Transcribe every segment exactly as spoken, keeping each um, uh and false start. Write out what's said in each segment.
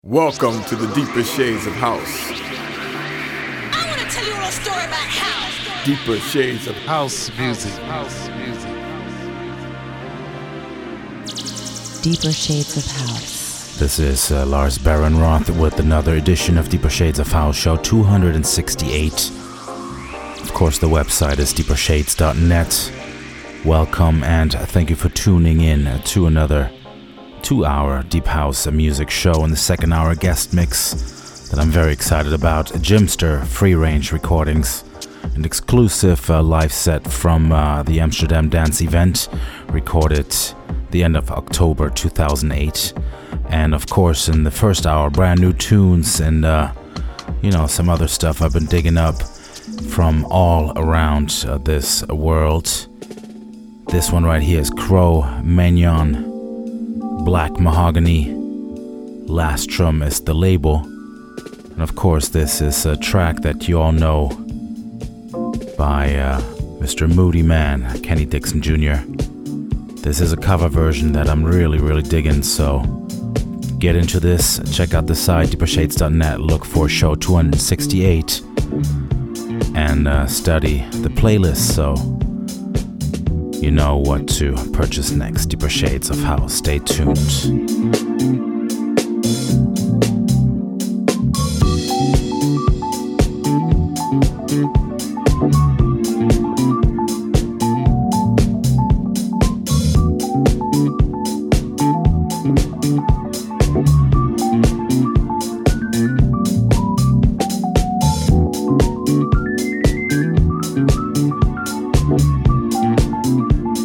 Welcome to the Deeper Shades of House. I want to tell you a little story about house. Deeper Shades of House music. House music. Deeper Shades of House. This is uh, Lars Baron-Roth with another edition of Deeper Shades of House, show two hundred sixty-eight. Of course, the website is deeper shades dot net. Welcome and thank you for tuning in to another two-hour Deep House music show. In the second hour, guest mix that I'm very excited about. Jimster Free Range Recordings, an exclusive uh, live set from uh, the Amsterdam Dance event, recorded the end of October two thousand eight. And of course, in the first hour, brand new tunes and uh, you know, some other stuff I've been digging up from all around uh, this world. This one right here is Cro-Magnon, Black Mahogany, Lastrum is the label. And of course, this is a track that you all know by uh, Mister Moody Man, Kenny Dixon Junior This is a cover version that I'm really, really digging, so get into this. Check out the site, deeper shades dot net, look for show two hundred sixty-eight, and uh, study the playlist so you know what to purchase next. Deeper Shades of House. Stay tuned.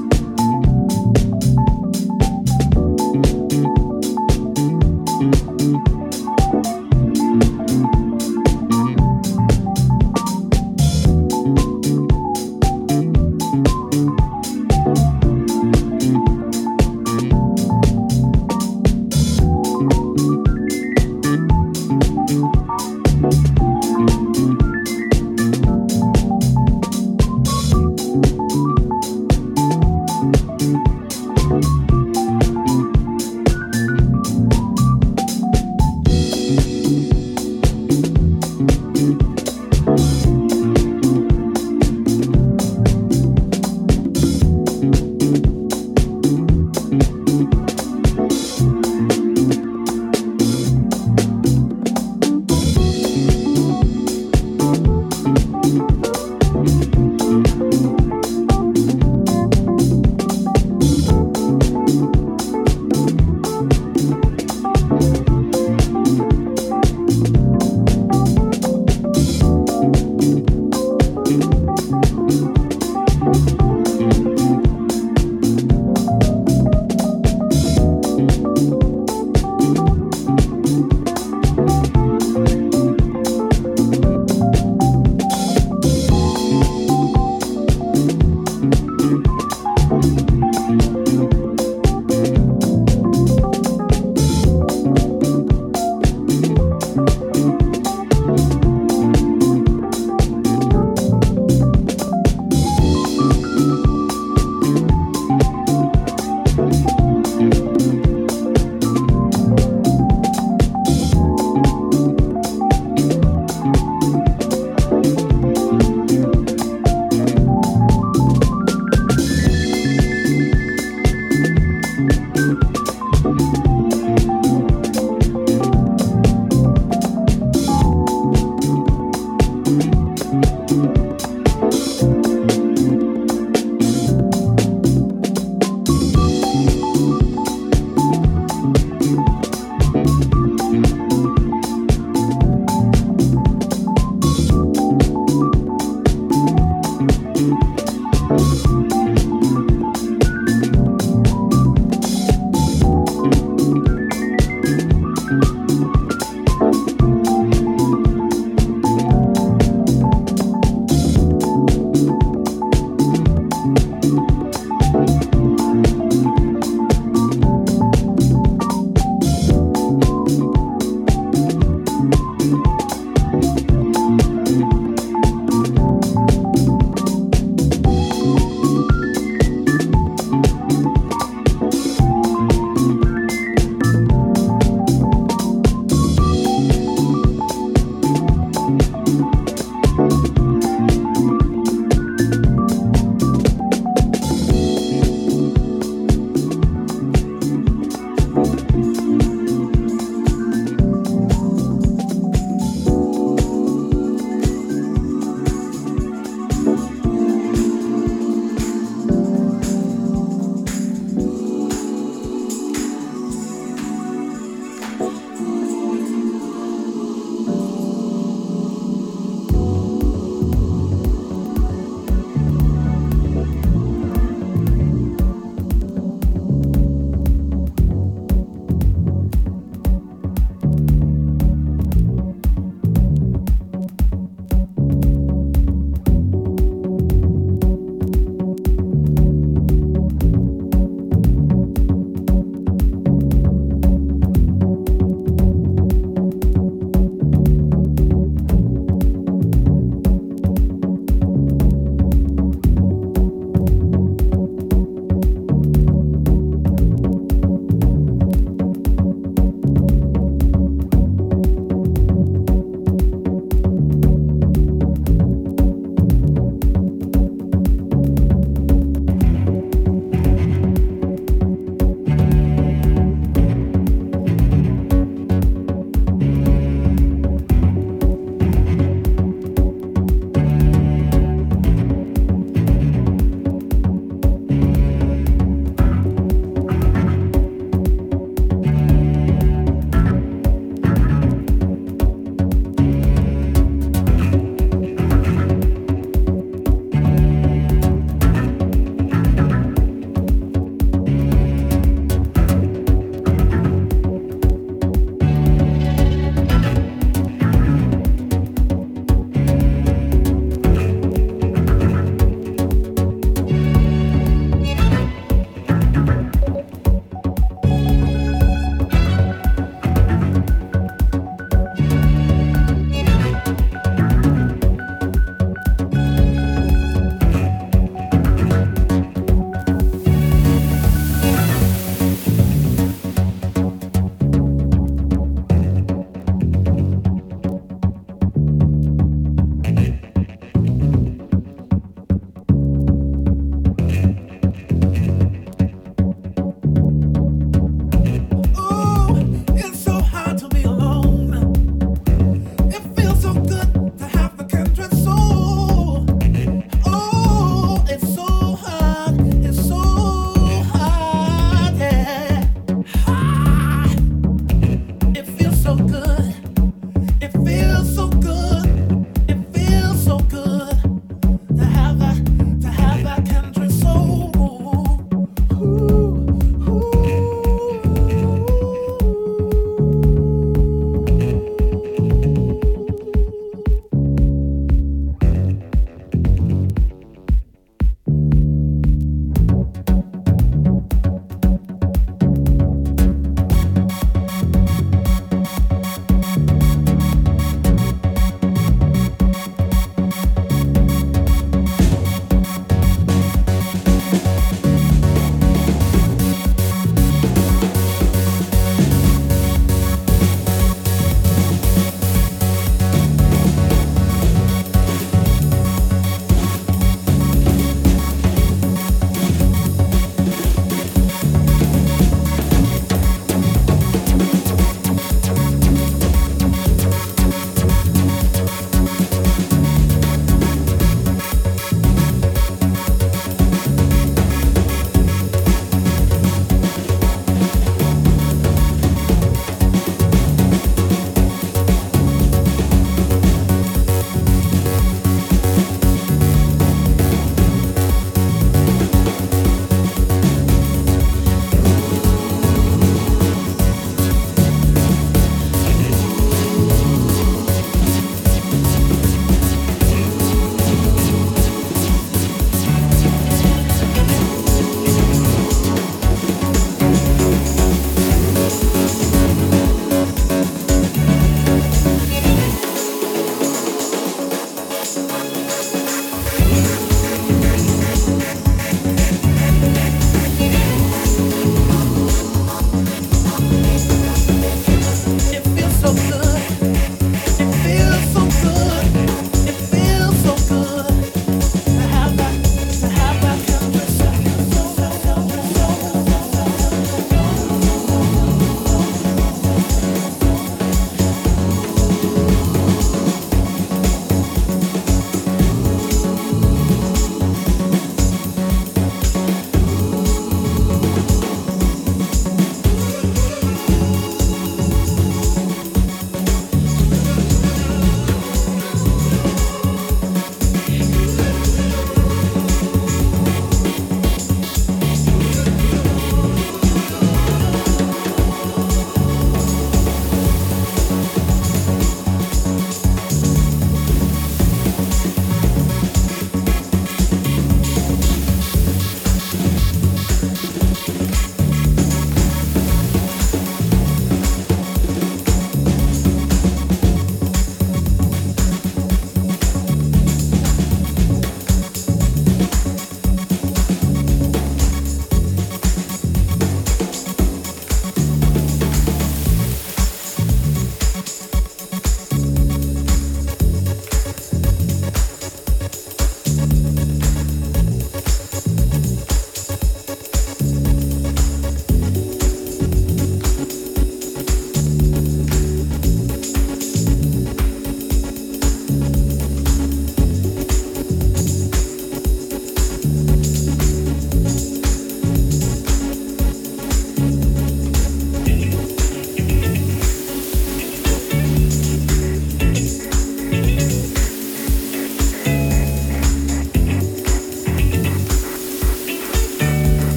Thank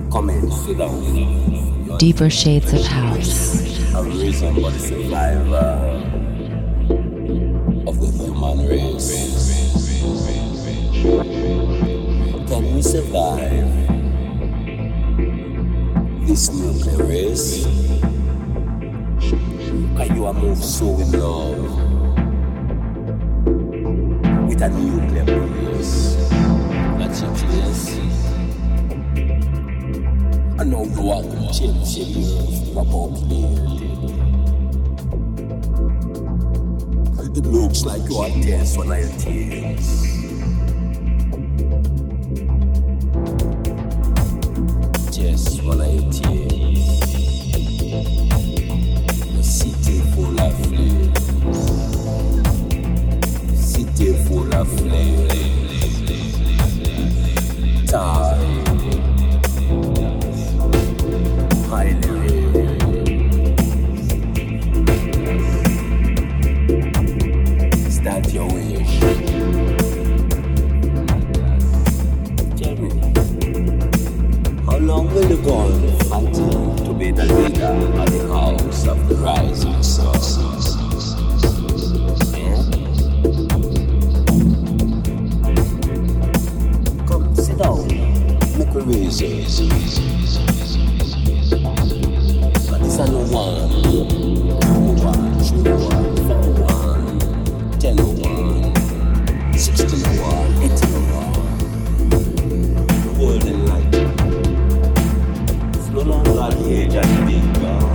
Come in, sit down. Deeper shades of house. A reason for the survival of the human race. Can we survive this nuclear race? Can you move so in love with a nuclear race? That's your chance. I know you want to change the earth populated. It looks like you are tense when I tears. Just when I tears. The city full of flames. City full of flames. Time. Start your wish. Tell me, how long will you go until to be the leader of the house of the rising sun? Yeah? Come, sit down. Make a reason. But this is no one. No one, true one, four one. ten oh one, sixteen oh one, eighteen oh one. The world in light. It's no longer the age of the big God.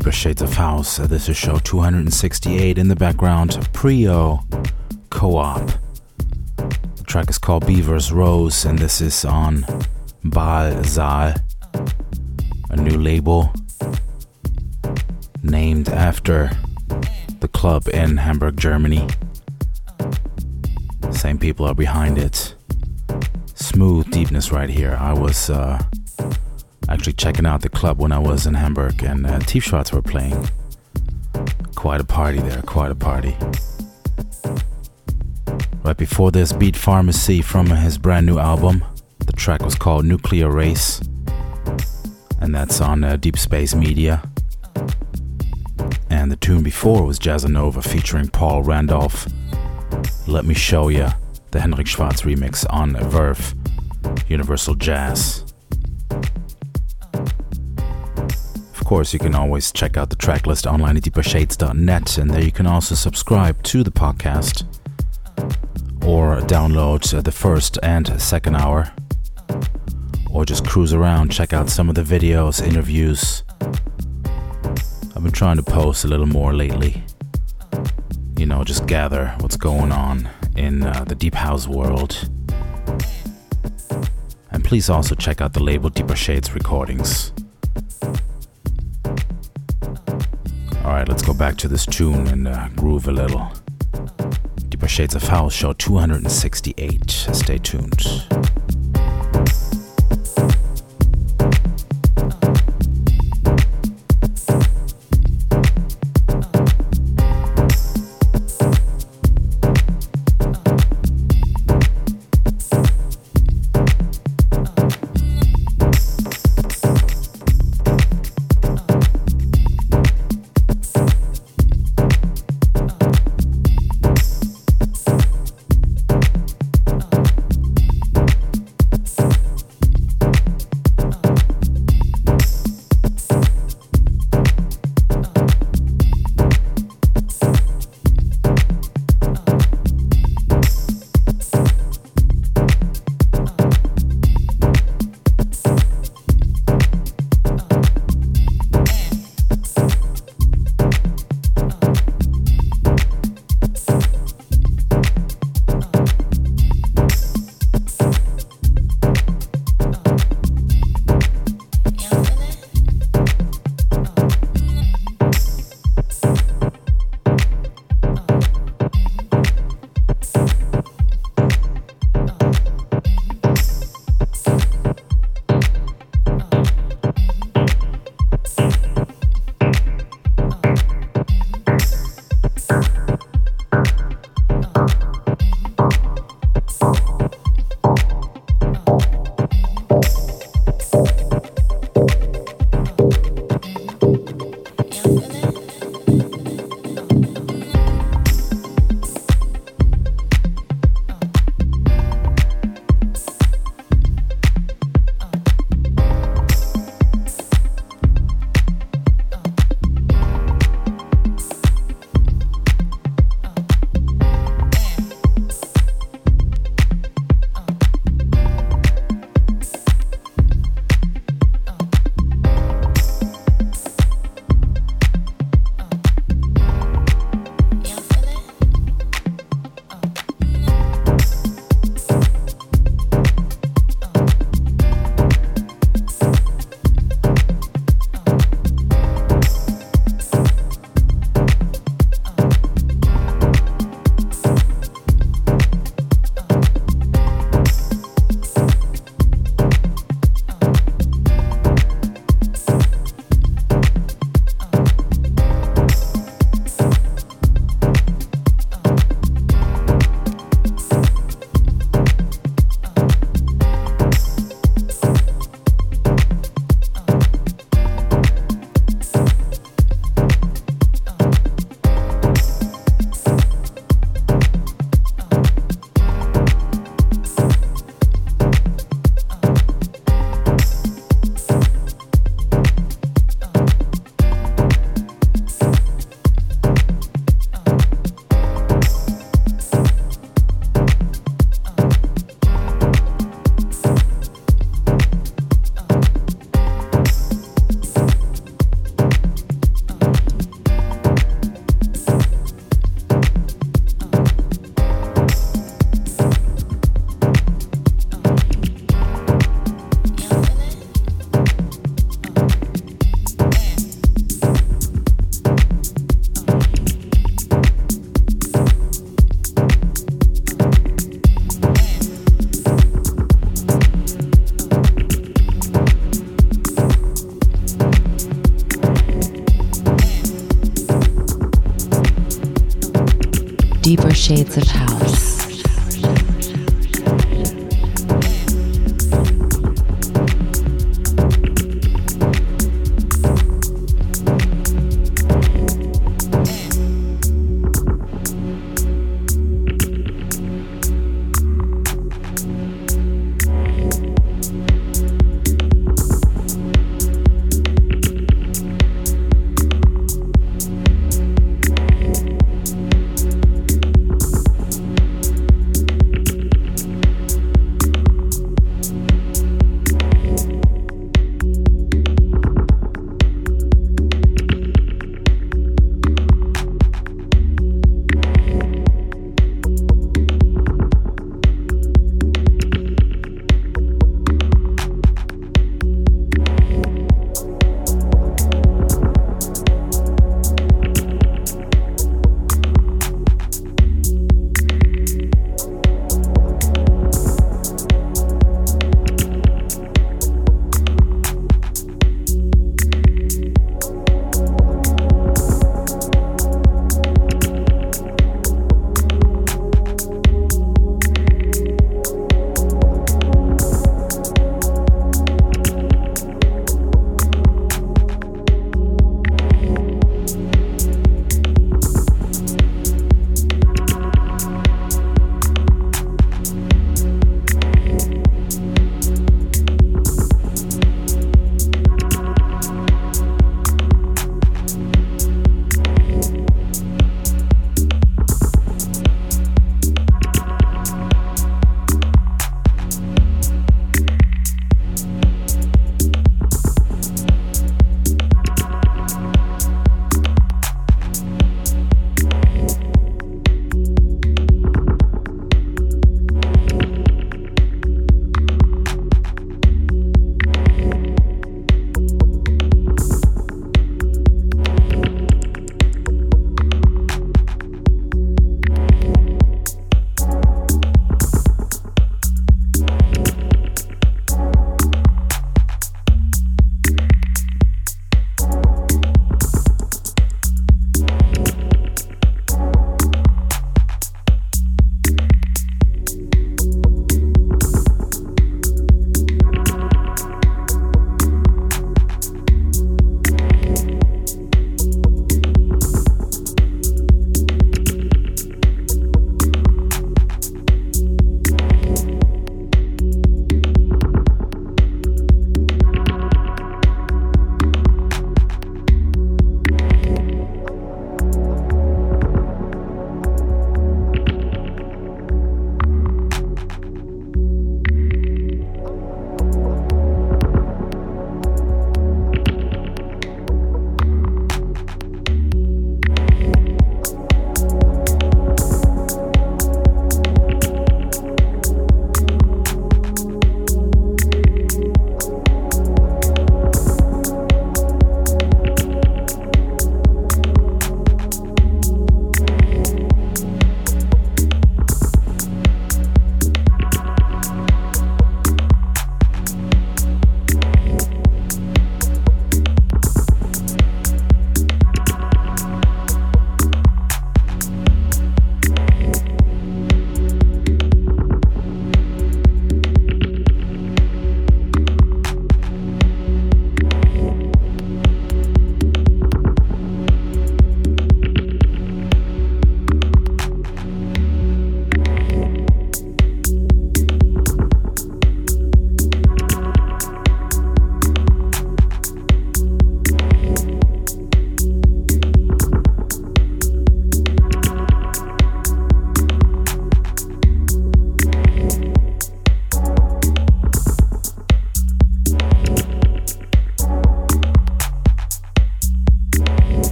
Deeper Shades of House. Uh, this is show two hundred sixty-eight. In the background, Prio Co-op. The track is called Beaver's Rose, and this is on Baalsaal, a new label named after the club in Hamburg, Germany. Same people are behind it. Smooth deepness right here. I was uh, actually checking out the club when I was in Hamburg, and uh, Tiefschwarz were playing. Quite a party there, quite a party. Right before this, Beat Pharmacy from his brand new album. The track was called Nuclear Race, and that's on uh, Deep Space Media. And the tune before was Jazzanova featuring Paul Randolph. Let Me Show Ya, the Henrik Schwarz remix on Verve, Universal Jazz. Of course, you can always check out the track list online at deeper shades dot net, and there you can also subscribe to the podcast or download uh, the first and second hour, or just cruise around, check out some of the videos, interviews. I've been trying to post a little more lately. You know, just gather what's going on in uh, the deep house world. And please also check out the label Deeper Shades Recordings. Alright, let's go back to this tune and uh, groove a little. Deeper Shades of House, show two hundred sixty-eight. Stay tuned. Deeper Shades of House.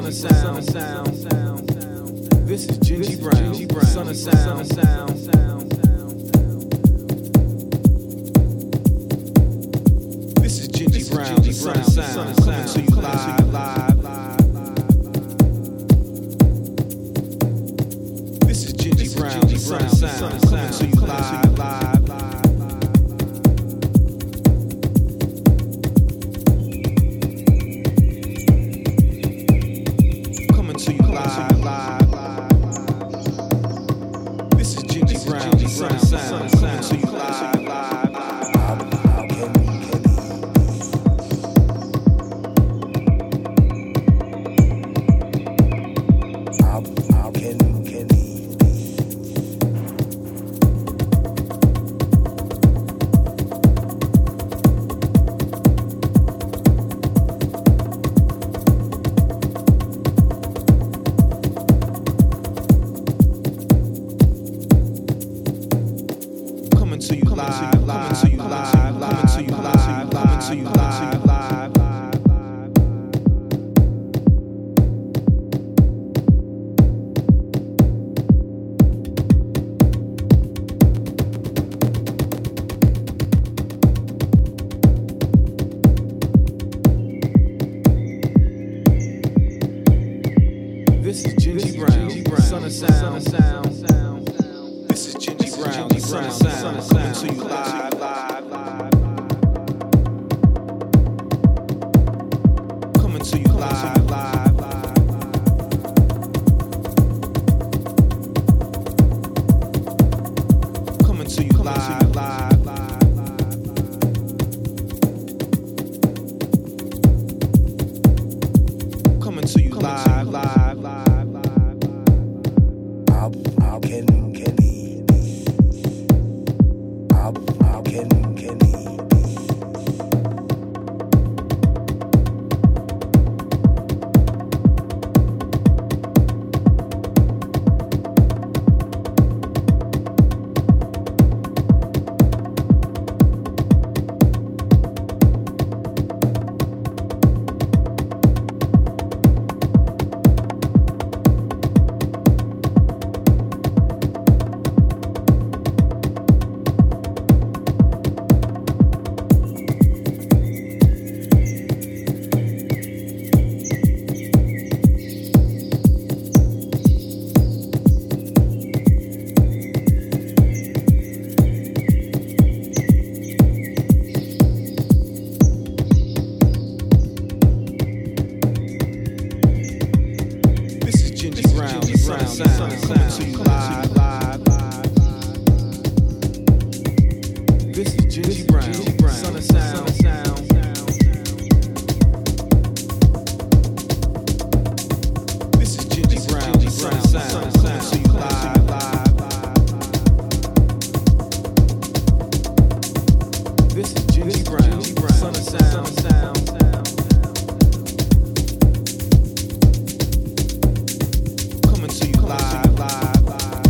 of sound, sound, sound. This is Gingy Brown, son of sound, sound, sound. This is Gingy Brown, son of sound, coming to you live, live, live. This is Gingy Brown, son of sound, coming to you live, live, live. Coming to you live, live, live. This is Gingy Brown, son of sound, coming to you live, live, live. Coming to you live, live, coming to you live, live, coming to you live, live, to you live, live, live. This is Gingy Brown, son of sound, sound, sound. This is Gingy Brown, son of sound, coming to you live, live, live. Coming to you live, live, live. Coming to you live, live, live. Coming to you live, live, live. How, how can, can he be? How, how can, can he be? This is Gingy Brown, son of sound, coming to you live, live, live. This is Gingy Brown, son of sound, sound. This is Gingy Brown, son of sound, coming to you live, live, live. This is Gingy Brown, son of sound, sound, sound. Coming to you live, live, live.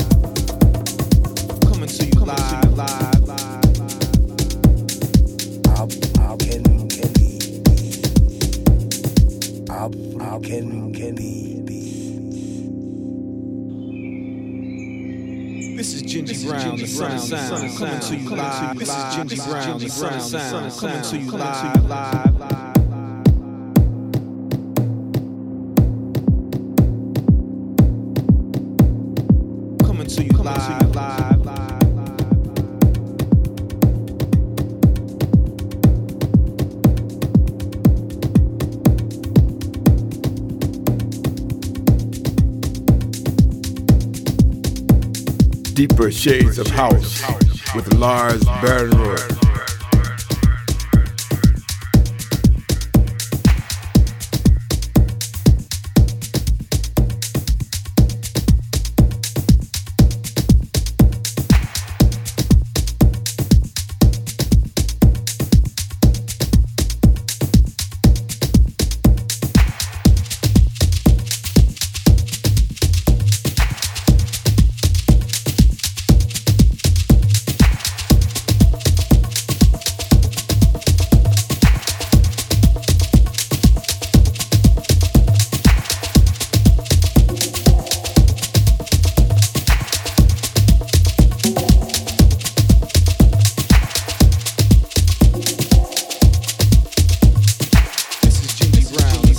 Coming to you live, live, live. How, how can, can he be? How, how can, can he be? This is Gingy Brown, the son of sound, coming to you live. This is Gingy Brown, the son of sound, coming to you live, live, live. Coming to you live, live, live. Deeper Shades of House with Lars Barenroth.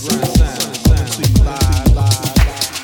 sound, coming to you live, live,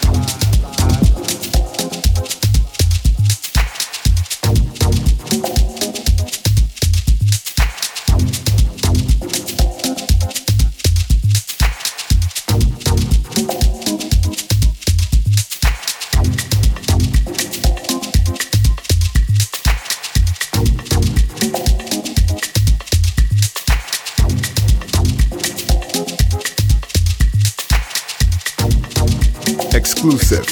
Exclusive.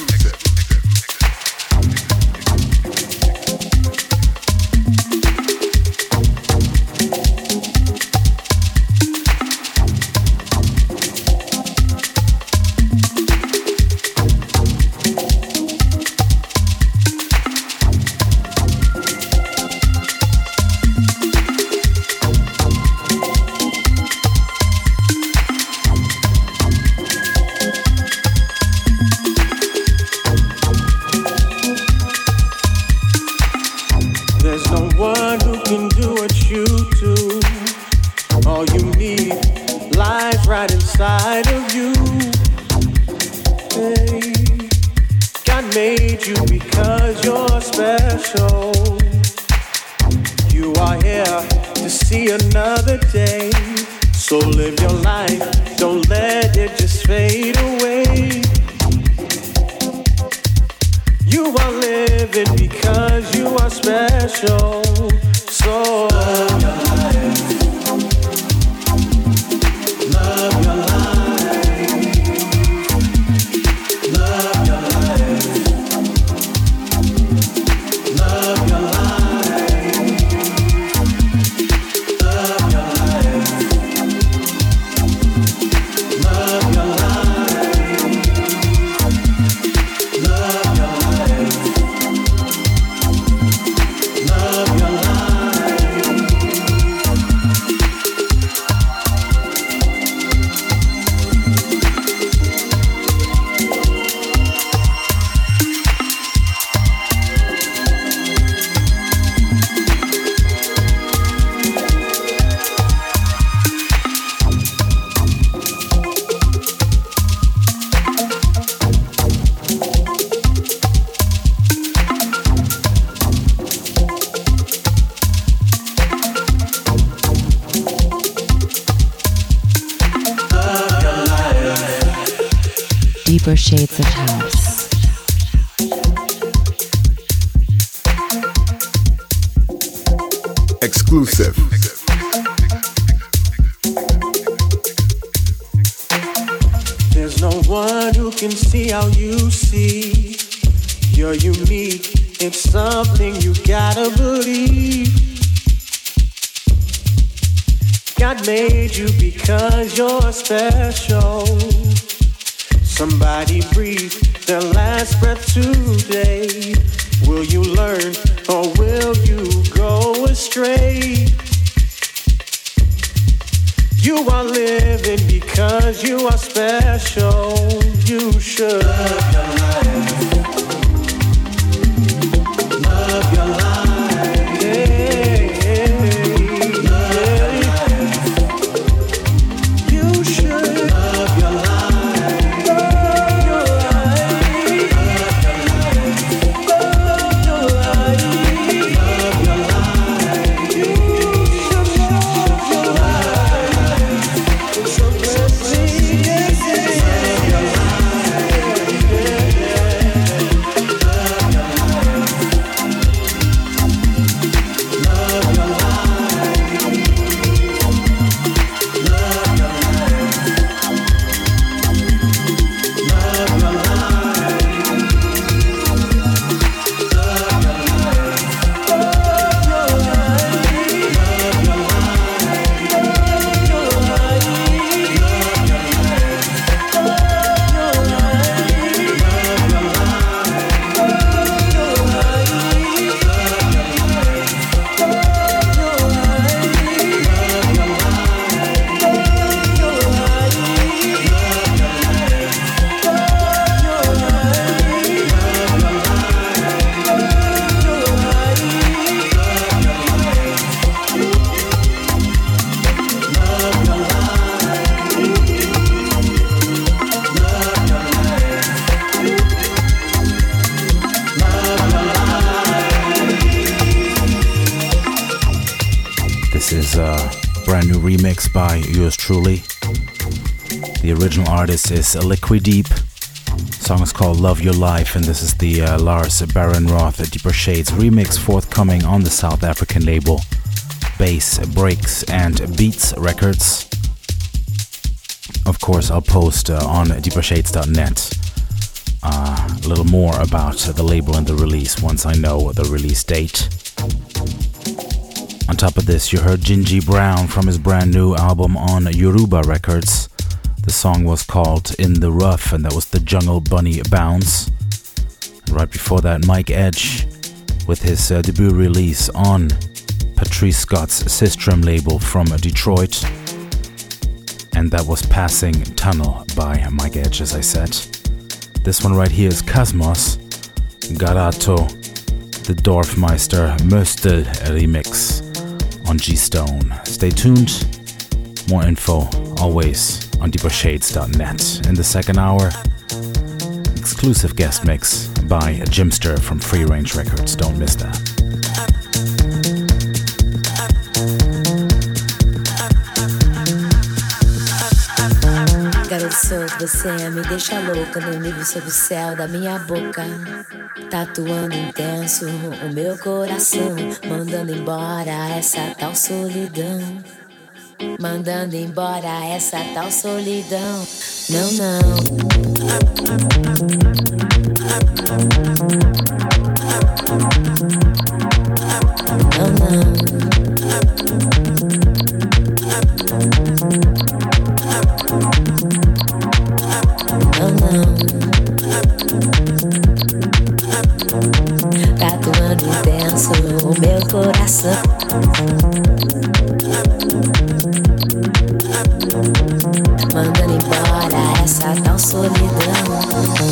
Deeper Shades of House. Exclusive. There's no one who can see how you see. You're unique, it's something you gotta believe. God made you because you're special. Somebody breathe their last breath today. Will you learn or will you go astray? You are living because you are special. You should love your life. Love your life. Yeah, yeah, yeah. You should love your life. Love your life. Love your life. Love your life. You should love your life. So let's see, yes, yes, love your life. Yeah, yeah. remix by yours truly. The original artist is Liquid Deep. The song is called Love Your Life, and this is the uh, Lars Baron Roth Deeper Shades remix forthcoming on the South African label Bass, Breaks and Beats Records. Of course, I'll post uh, on deeper shades dot net uh, a little more about the label and the release once I know the release date. On top of this, you heard Gingy Brown from his brand new album on Yoruba Records. The song was called In the Rough, and that was the Jungle Bunny Bounce. And right before that, Mike Edge with his uh, debut release on Patrice Scott's System label from Detroit. And that was Passing Tunnel by Mike Edge, as I said. This one right here is Cosmos, Garato, the Dorfmeister Möstel remix on G-Stone. Stay tuned. More info always on deeper shades dot net. In the second hour, exclusive guest mix by Jimster from Free Range Records. Don't miss that. Garoto solto, você me deixa louca no nível sob o céu da minha boca. Tatuando intenso o meu coração, mandando embora essa tal solidão. Mandando embora essa tal solidão. Não, não. Não, não. Não, não. Tatuando intenso o meu coração. Mandando embora essa tal solidão.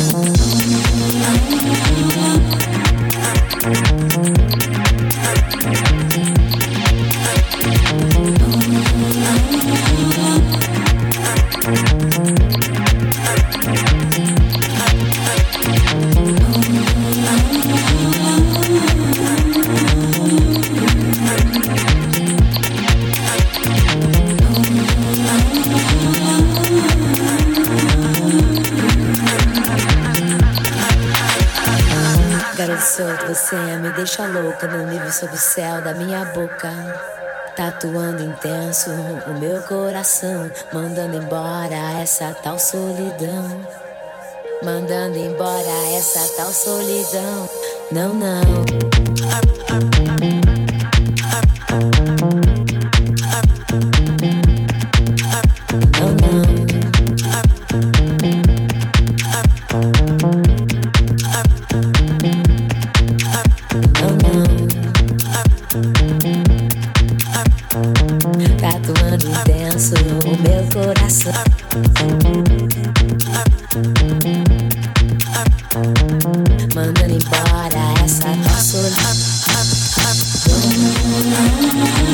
Você me deixa louca no nível sob o céu da minha boca. Tatuando intenso o meu coração, mandando embora essa tal solidão. Mandando embora essa tal solidão. Não, não. Não, não. Tatuando intenso o meu coração. Mandando embora essa tal solidão.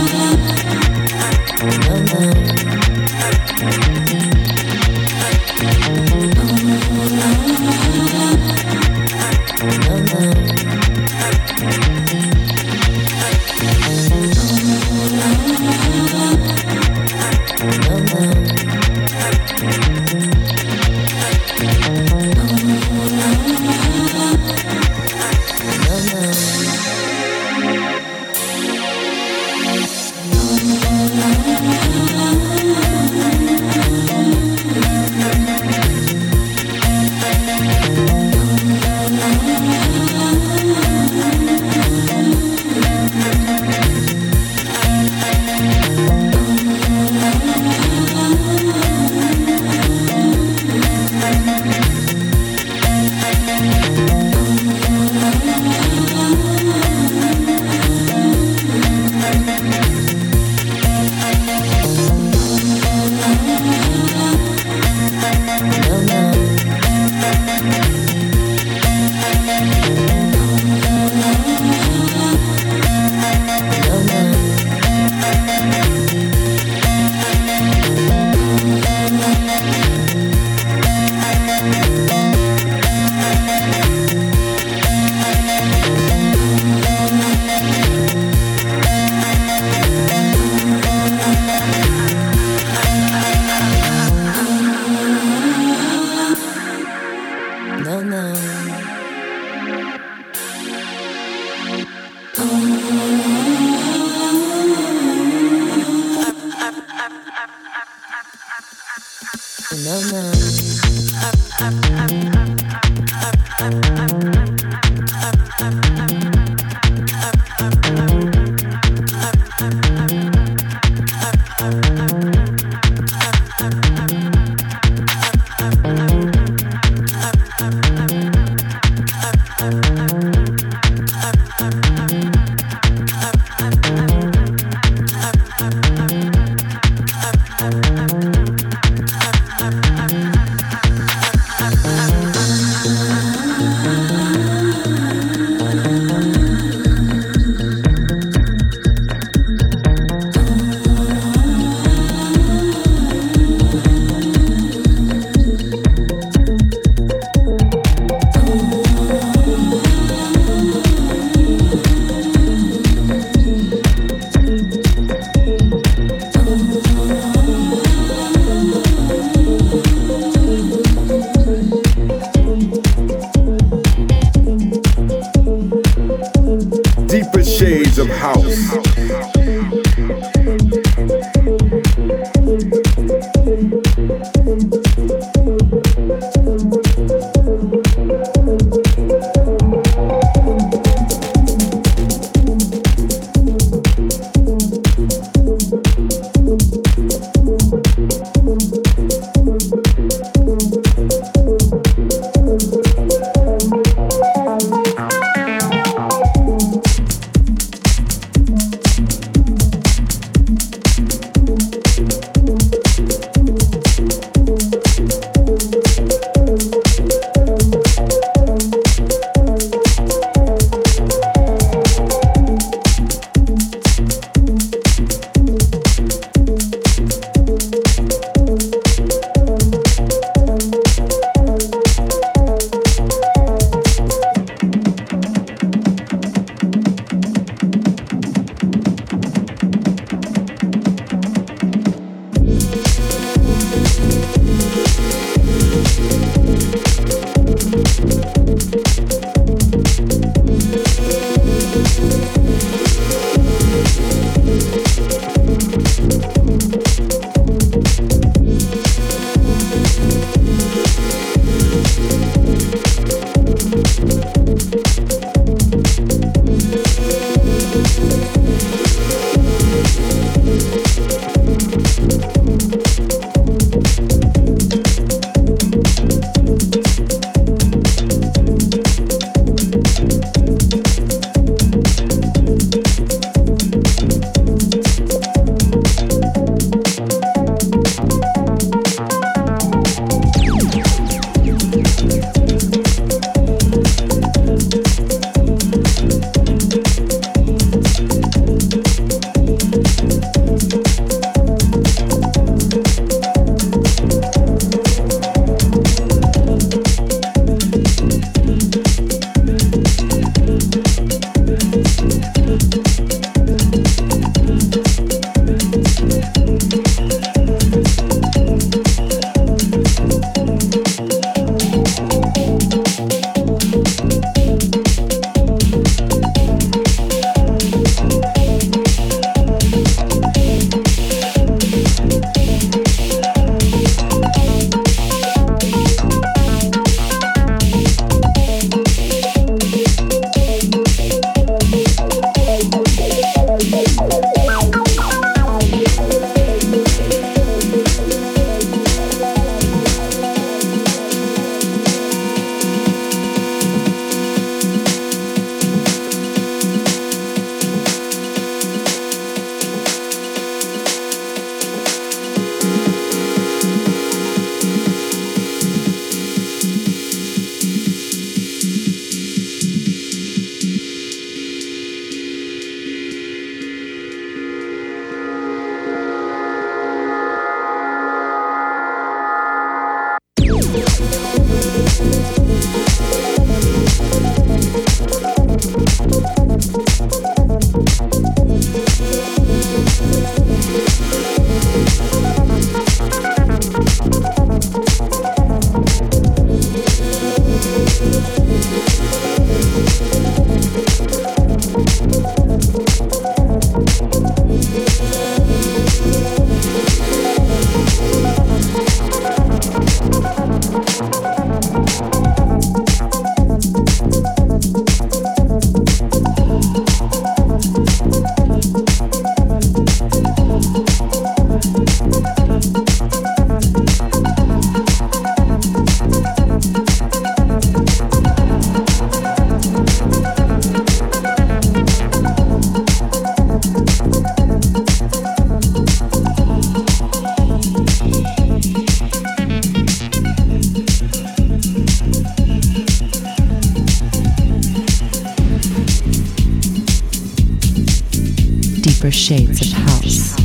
Deeper Shades of House.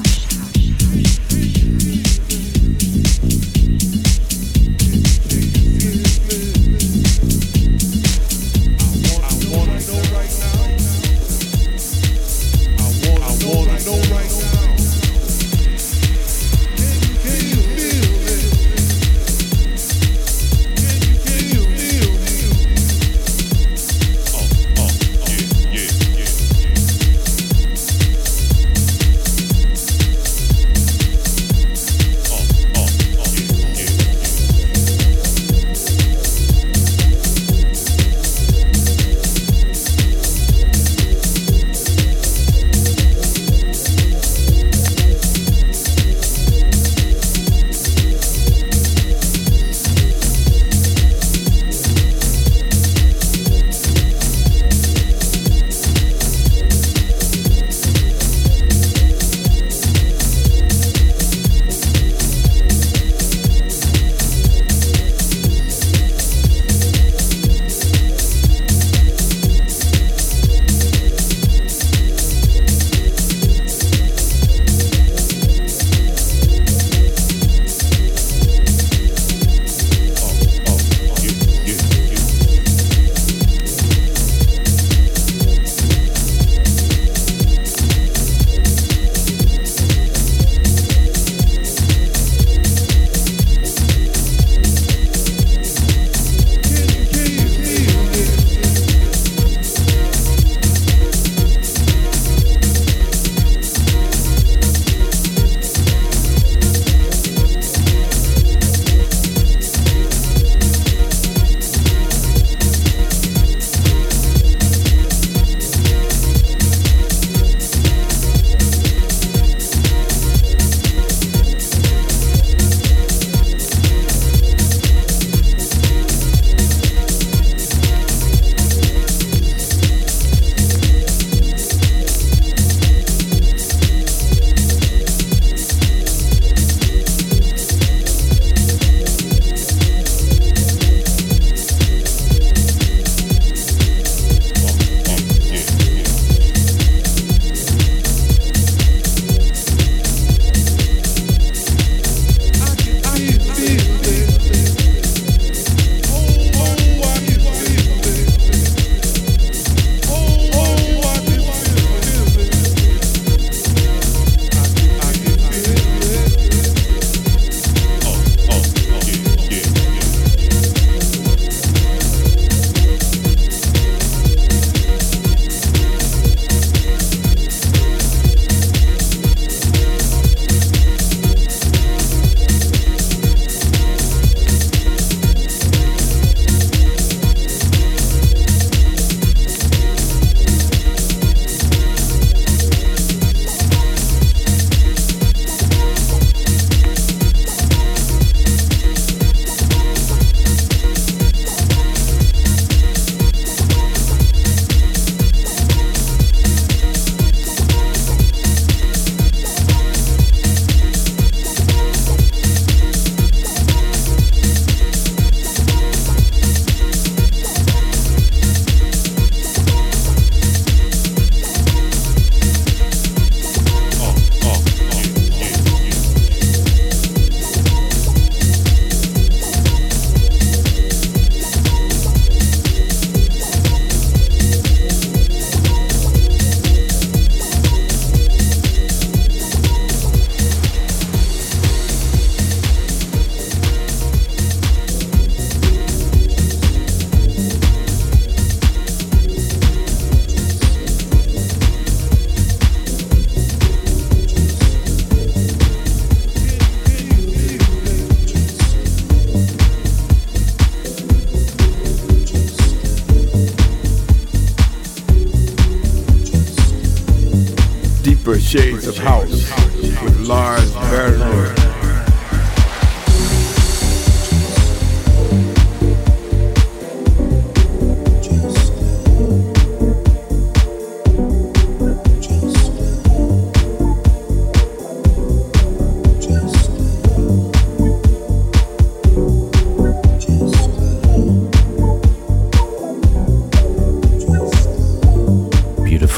Deeper Shades of House with Lars Berner.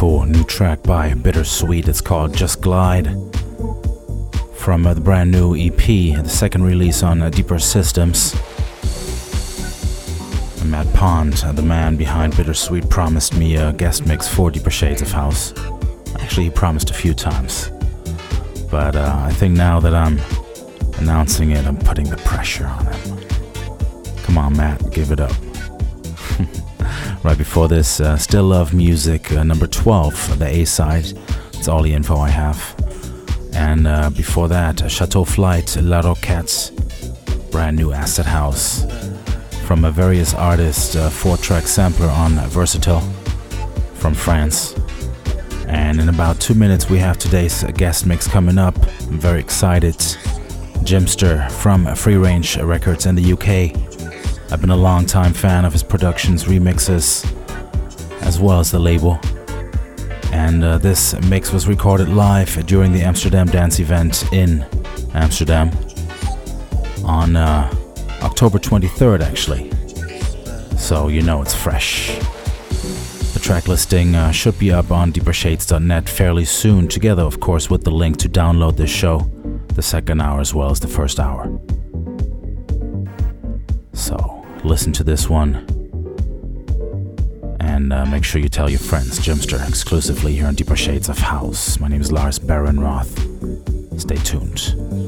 beautiful new track by Bittersweet. It's called Just Glide. From uh, the brand new E P, the second release on uh, Deeper Systems. Matt Pond, uh, the man behind Bittersweet, promised me a guest mix for Deeper Shades of House. Actually, he promised a few times. But uh, I think now that I'm announcing it, I'm putting the pressure on him. Come on, Matt, give it up. Right before this, uh, Still Love Music, uh, number twelve, the A-side. That's all the info I have. And uh, before that, uh, Chateau Flight, La Roquette, brand new Acid House. From a various artists, uh, four-track sampler on Versatile from France. And in about two minutes, we have today's guest mix coming up. I'm very excited. Jimster from Free Range Records in the U K. I've been a long-time fan of his productions, remixes, as well as the label. And uh, this mix was recorded live during the Amsterdam Dance event in Amsterdam on uh, October twenty-third, actually. So you know it's fresh. The track listing uh, should be up on deeper shades dot net fairly soon, together, of course, with the link to download this show, the second hour as well as the first hour. So listen to this one. And uh, make sure you tell your friends. Jimster exclusively here on Deeper Shades of House. My name is Lars Baron Roth. Stay tuned.